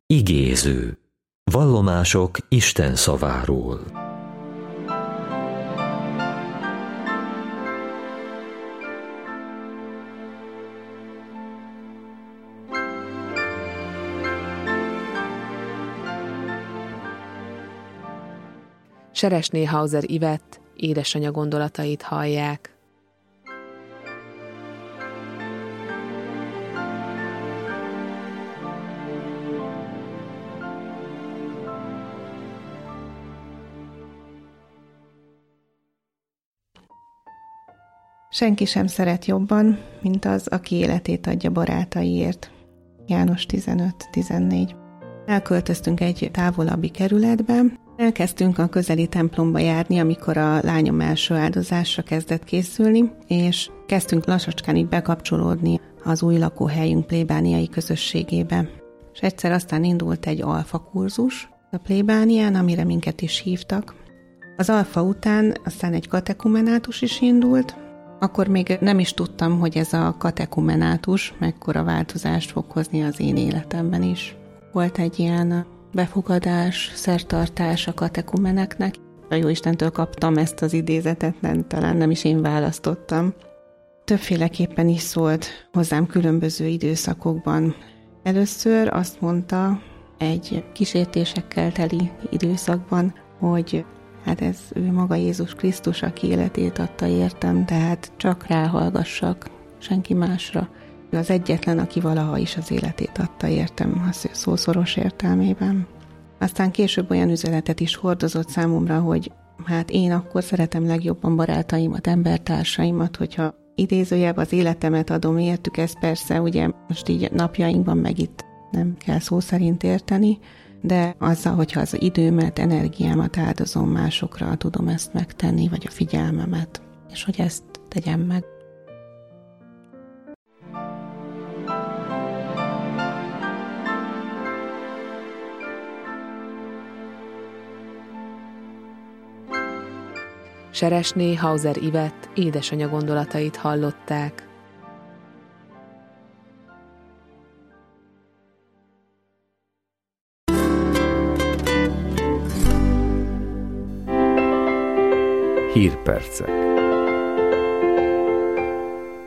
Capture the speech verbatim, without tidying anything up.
Igéző. Vallomások Isten szaváról. Seresné Hauser Ivett édesanyja gondolatait hallják. Senki sem szeret jobban, mint az, aki életét adja barátaiért. János tizenöt tizennégy. Elköltöztünk egy távolabbi kerületbe, elkezdtünk a közeli templomba járni, amikor a lányom első áldozásra kezdett készülni, és kezdtünk lassacskán így bekapcsolódni az új lakóhelyünk plébániai közösségébe. És egyszer aztán indult egy alfa kurzus a plébánián, amire minket is hívtak. Az alfa után aztán egy katekumenátus is indult. Akkor még nem is tudtam, hogy ez a katekumenátus mekkora változást fog hozni az én életemben is. Volt egy ilyen befogadás, szertartás a katekumeneknek. A Jóistentől kaptam ezt az idézetet, nem, talán nem is én választottam. Többféleképpen is szólt hozzám különböző időszakokban. Először azt mondta egy kísértésekkel teli időszakban, hogy hát ez ő maga Jézus Krisztus, aki életét adta értem, tehát csak ráhallgassak, senki másra. Ő az egyetlen, aki valaha is az életét adta értem, a szószoros értelmében. Aztán később olyan üzenetet is hordozott számomra, hogy hát én akkor szeretem legjobban barátaimat, embertársaimat, hogyha idézőjebb az életemet adom értük, ez persze ugye most így napjainkban meg itt nem kell szó szerint érteni, de azzal, hogyha az időmet, energiámat áldozom másokra, tudom ezt megtenni, vagy a figyelmemet, és hogy ezt tegyem meg. Seresné Hauser Ivett édesanyja gondolatait hallották. Hírpercek.